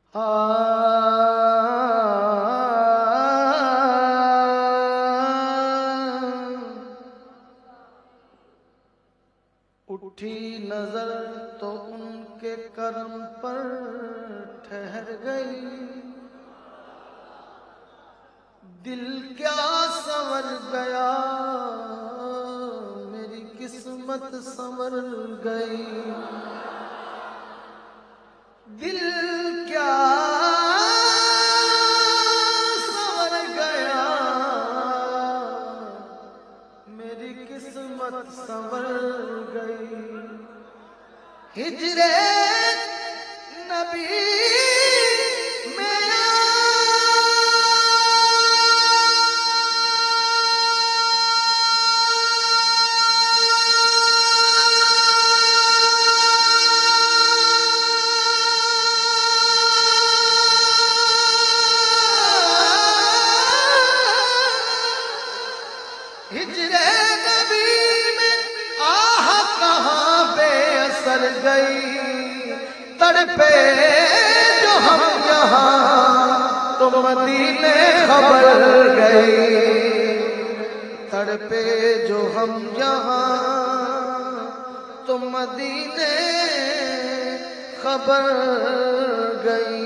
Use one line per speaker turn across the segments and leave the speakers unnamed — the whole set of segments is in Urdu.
اٹھی نظر تو ان کے کرم پر ٹھہر گئی، دل کیا سنور گیا، میری قسمت سنور گئی، دل کیا سنور گیا، میری قسمت سنور گئی، ہجر نبی میں ہجر نبی میں آہ کہاں بے اثر گئی، تڑپے جو ہم یہاں تو مدینے خبر گئی، تڑپے جو ہم یہاں تو مدینے خبر گئی،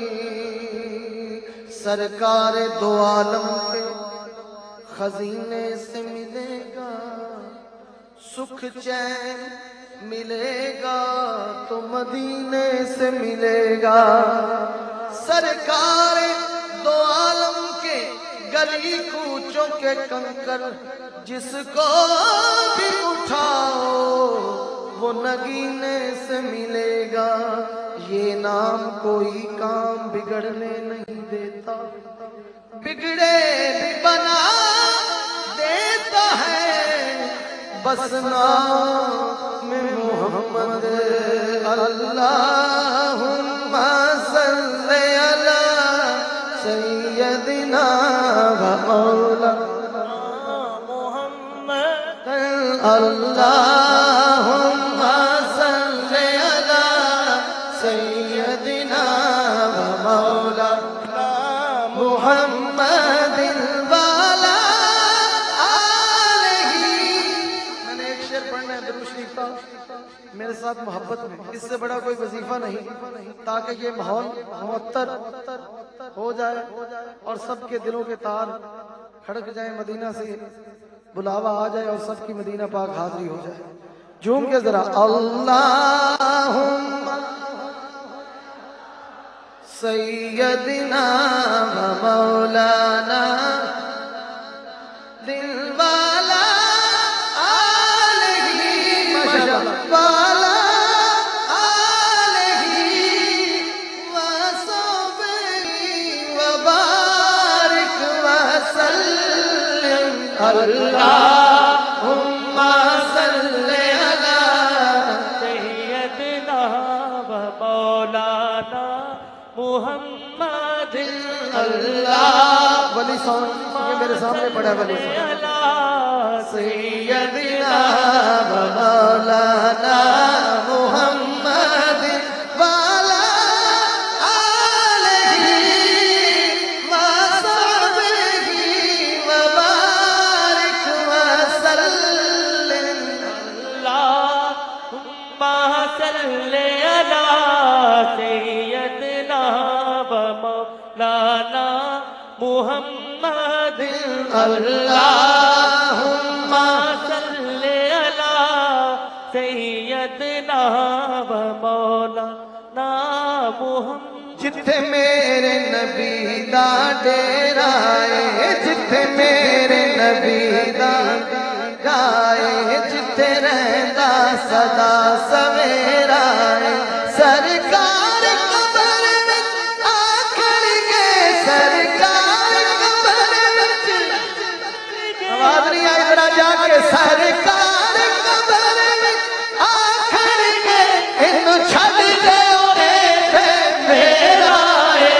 سرکار دو عالم کے خزینے سے ملے گا، سکھ چین ملے گا تو مدینے سے ملے گا، سرکار دو عالم کے گلی کوچوں کے کنکر جس کو بھی اٹھاؤ وہ نگینے سے ملے گا، یہ نام کوئی کام بگڑنے نہیں دیتا، بگڑے بھی بنا دیتا ہے، بس نام محمد اللہم صلی علی سیدنا و مولانا محمد، اللہم صلی علی سیدنا و مولانا محمد والا آلہ۔ میں نے ایک شعر پڑھنا ہے درود شریف کا میرے ساتھ محبت میں، اس سے بڑا کوئی وظیفہ نہیں، تاکہ یہ ماحول معطر ہو جائے اور سب کے دلوں کے تار کھڑک جائیں، مدینہ سے بلاوا آ جائے اور سب کی مدینہ پاک حاضری ہو جائے۔ جھوم کے ذرا اللہم سیدنا و مولانا دل والا آلہ والا آلہ وصحبہ وبارک وسلم، اللہم صلی علی
سیدنا و مولانا محمد،
اللہ ولی سان یہ میرے سامنے پڑا ولی سان، سیدنا و مولانا محمد والا آلہ وصحبہ وبارک وسلم،
اللہم صلی علی سیدنا و مولانا محمد،
اللہم
صلی علی سیدنا و مولانا محمد،
جتھے میرے نبی دا ڈیرا ہے، جتھے میرے نبی دا گائے، جتھے رہندا صدا سویرا ہے، سرکار قبر وچ آکھن گے، سرکار قبر وچ آواز نہیں آئی ذرا جا کے، سرکار قبر وچ آکھن گے اینو چھڈ دیو اے میرا ہے،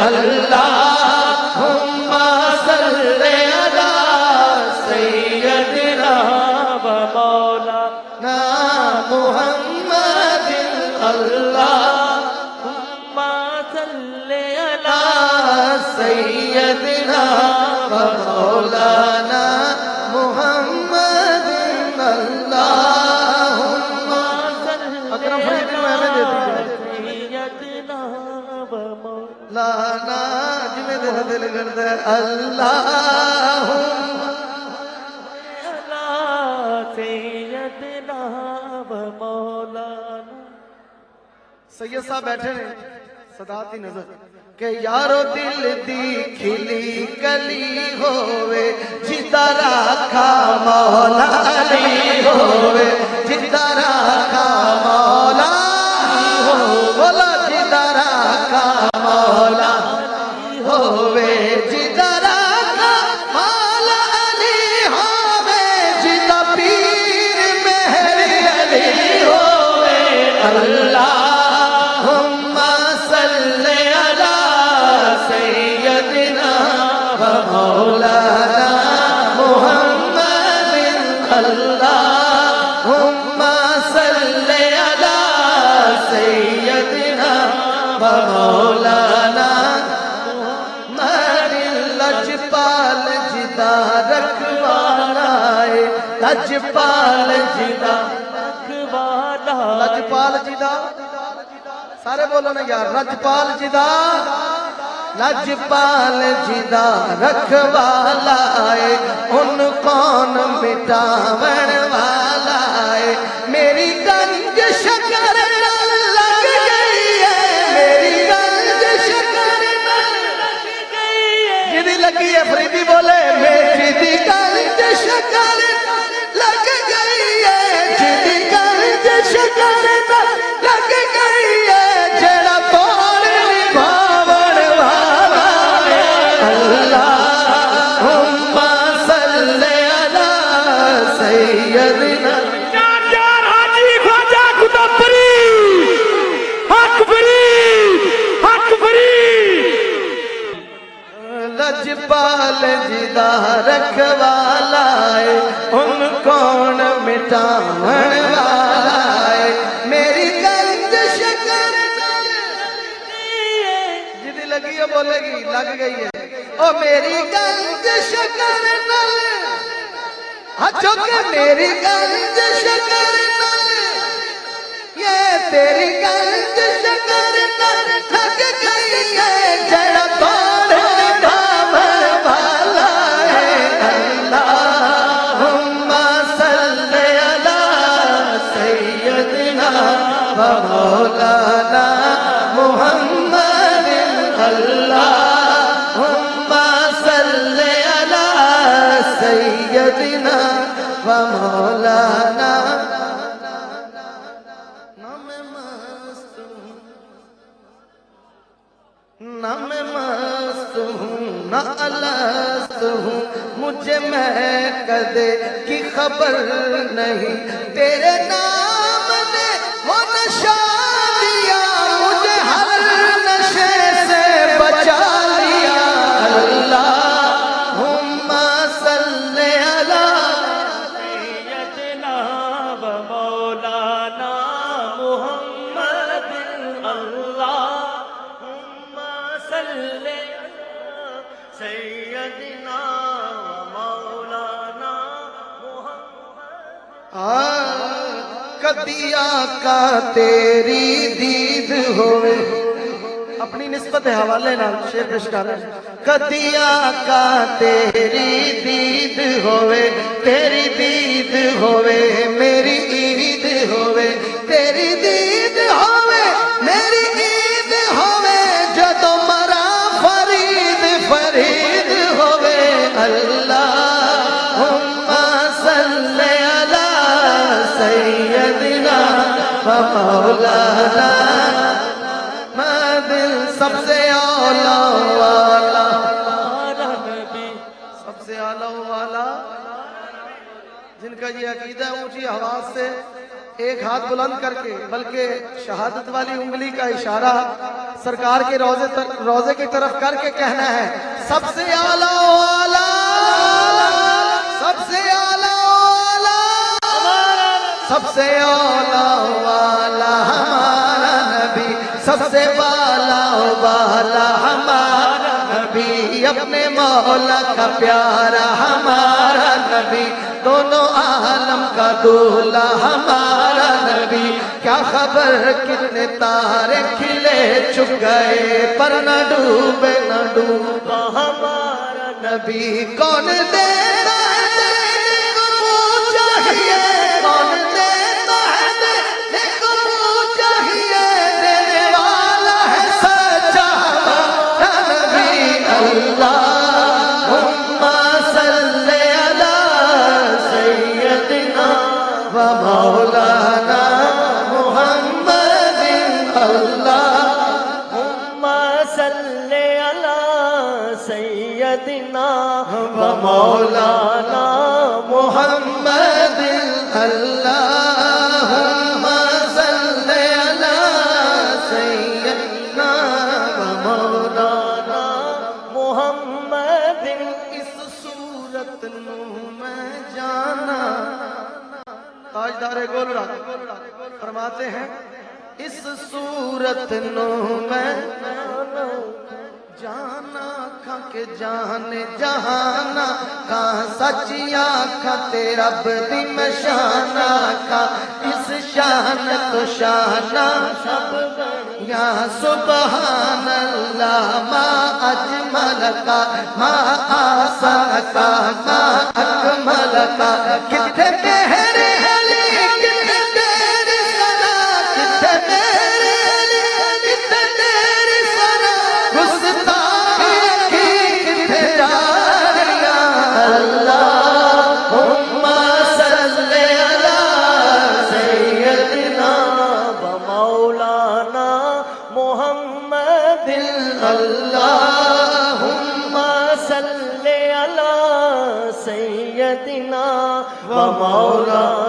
اللہم صلی علی سیدنا
و مولانا
محمد، اللہ
اللہم صلی
سیدنا و مولانا محمد اللہم اکرم فرید کو ہمیں دے دیجئے
سیدنا و
لانا جنہیں دل دل کرتا ہے اللہم
سیدنا و مولانا.
سید صاحب بیٹھے ہیں صداتی نظر کہ یارو دل دی کھلی کلی ہووے جتا راکھا مولا علی ہووے جتا راکھا مولا بولا جتا راکھا مولا ہووے جتا راکھا مولا علی ہووے جتا پیر مہر علی ہووے اللہم صلی علی سیدنا و مولانا محمد اللہم صلی علی سیدنا و مولانا لجپال جدا رکھوالا ہے لجپال جدا لجپال جدا سارے بولو نا یار لجپال جدا لجپال جدا رکھوالا ہے ان کون مٹاون والا ہے میری گنج شکر نال لگ گئی ہے میری گنج شکر نال لگ گئی ہے جدی لگی ہے فریدی بولے میری گنج شکر لگ گئی ہے جدی گنج شکر لگ گئی ہے جڑا توڑ نبھاون والا ہے اللہم صلی علی سیدنا
چار حاجی خواجہ قطبری حق فرید
لجپال جدا رکھوالا ہے ان کون مٹاون والا ہے میری گنج شکر جدی لگی ہے بولے گی لگ گئی ہے او میری گنج شکر نال ہچو کہ میری گنج شکر نال یہ تیری گنج شکر نال لگ گئی ہے جڑا توڑ نبھاون والا ہے اللہم صلی علی سیدنا و مولانا محمد اللہم صلی علی سیدنا و مولانا نہ میں مست ہوں نہ الست ہوں مجھے میں کدے کی خبر نہیں تیرے نام نے وہ نشہ دیا مجھے ہر نشے سے بچا لیا اللہم صلی علی
سیدنا و مولانا محمد اللہم صلی سیدنا و مولانا محمد
کدی آقا تیری دید ہوئے اپنی نسبت حوالے نال شیر پیش کر رہے ہیں کدی آقا تیری دید ہوئے تیری دید ہوئے میری عید ہوئے تیری دید ہوئے میری عید ہوئے جدو مرا فرید فرید ہوئے اللہم صلی علی سیدنا و مولانا سب سے اولا والا سب سے اعلیٰ والا جن کا یہ عقیدہ اونچی آواز سے ایک ہاتھ بلند کر کے بلکہ شہادت والی انگلی کا اشارہ سرکار کے روزے کی طرف کر کے کہنا ہے سب سے اعلیٰ والا سب سے اعلیٰ والا سب سے اعلیٰ والا ہمارا نبی سب سے بالا والا ہمارا نبی نبی اپنے مولا کا پیارا ہمارا نبی دونوں عالم کا دولہا ہمارا نبی کیا خبر کتنے تارے کھلے چھپ گئے پر نہ ڈوبے نہ ڈوبا ہمارا نبی کون دیتا ہے دینے کو منہ چاہیے کون دیتا ہے دینے کو منہ چاہیے دینے والا ہے سچا ہمارا نبی اللہم صلی علی سیدنا و مولانا محمد
اللہم صلی علی سیدنا و مولانا
محمد اللہم صلی علی سیدنا و مولانا
محمد
اس صورت نو میں جانا تاجدار گولڑا فرماتے ہیں اس صورت نو میں جانا کھا کے جانے جہانا کہاں سچیا کھا تیرا بدی میں شانا کھا اس شان تو شانا یا سبحان اللہ ما اجمل کا ما آسان کا ما اکمل کا کتنے گہرے علی کتنے تیری صدا کتنے میرے علی کتنے تیری صدا گستاخی کی کتنے جاریاں اللہم صلی علی سیدنا
و مولانا محمد
اللہم
صلی علی سیدنا و مولانا